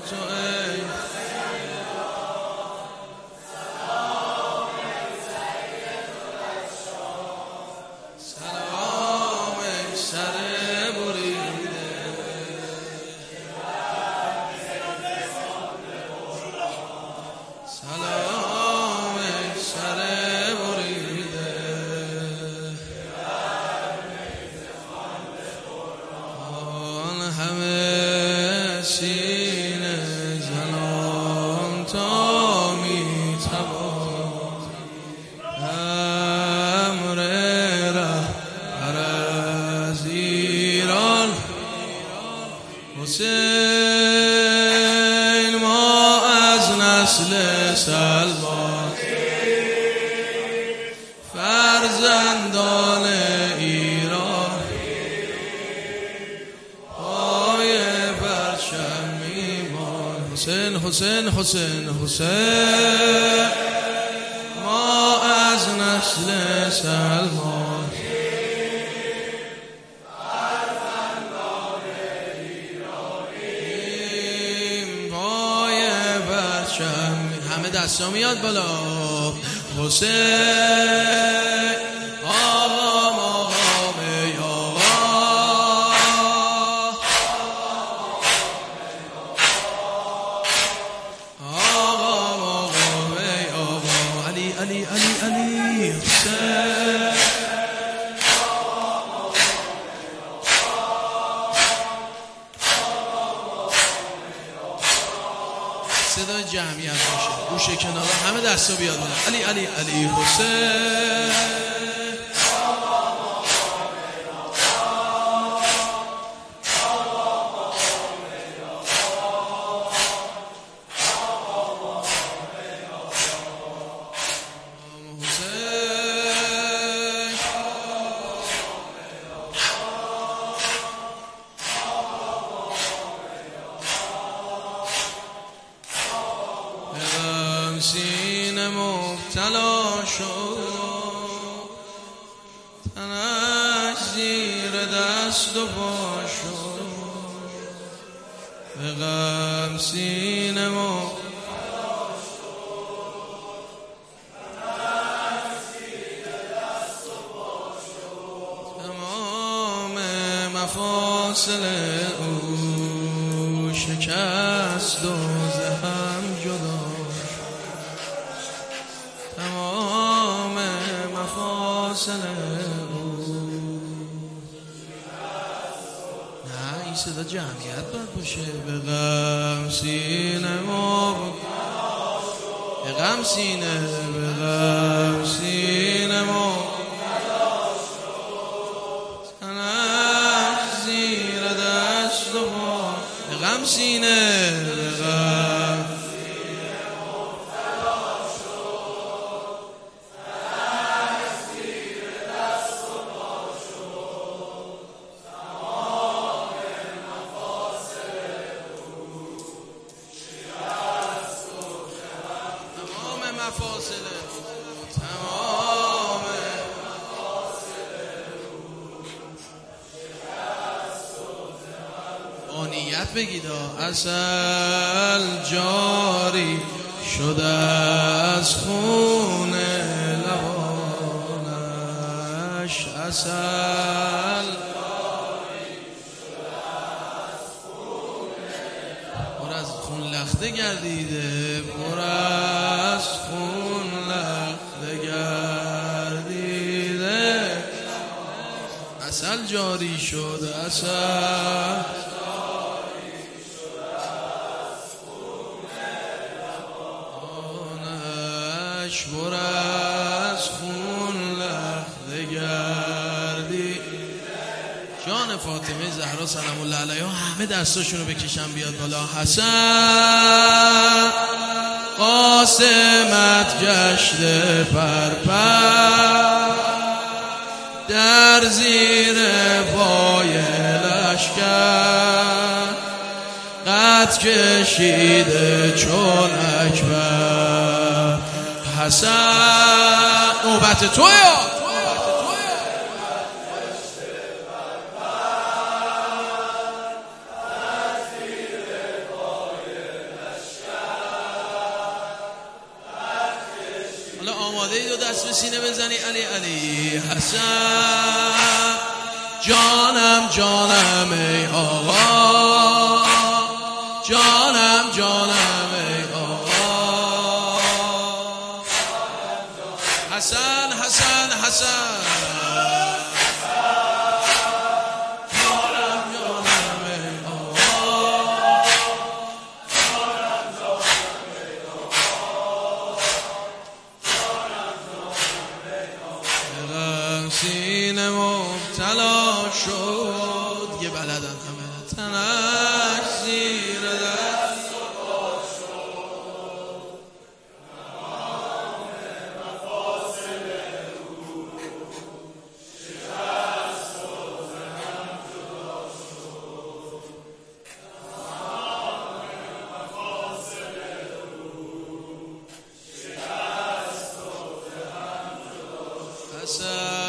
تو ای سلام ای سر بریده سلام ای سر بریده آن همه سینه زنان تا می توان امر رهبر از ایران حسین ما از نسل سلمان فرزندان ایران پای پرچم ایمان حسین حسین حسین حسین ما از نسل سلمان پای پرچم همه دستا میاد بالا حسین آقا مقام آقا آقا مقام آقا علی علی علی علی حسین صدای جمعیت باشه گوشه کنار همه دستا بیاد بالا علی علی علی حسین سینه مبتلا شد تنش زیر دست و پا شد به غم سینه مبتلا شد تنش زیر دست و پا شد تمام مفاصل او شکست و زهم جدا تمام مفاصل او نه این صدا جمعیت باید باشه به غم سینه ما به غم سینه به غم سینه ما تنش زیر دست و پا به غم سینه به غم مفاصل تمام با نیت بگید عسل جاری شده از خون لبانش عسل پر از خون لخته گردیده پر از خون لخته گردیده عسل جاری شد عسل آنش پر از خون لخته گردی جان فاطمه زهرا سلام الله علیها همه دستاشونو بکشن بیاد بالا حسن قاسمت گشته پرپر در زیر پای لشکر قد کشیده چون اکبر حسن نوبت تو یا آماده ای دو دست به سینه بزنی علی علی حسن جانم جانم ای آقا جانم جانم ای آقا حسن حسن حسن سینه مبتلا شد یه بلدن همه تنش زیر دست و پا شد تمام مفاصل رو شکست و زهم جدا شد تمام مفاصل رو شکست و زهم جدا شد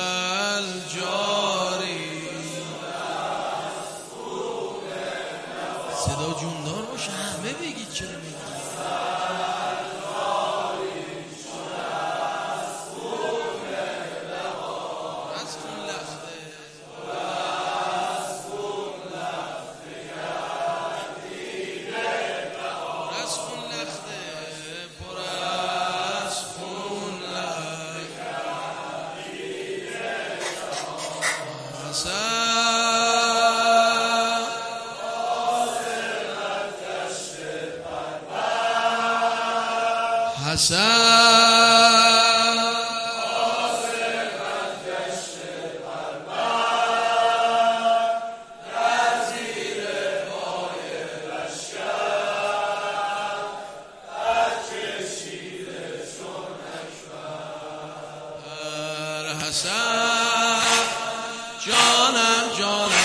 صدا جوندار باشه همه بگید چرا میگید حسن جانم جانم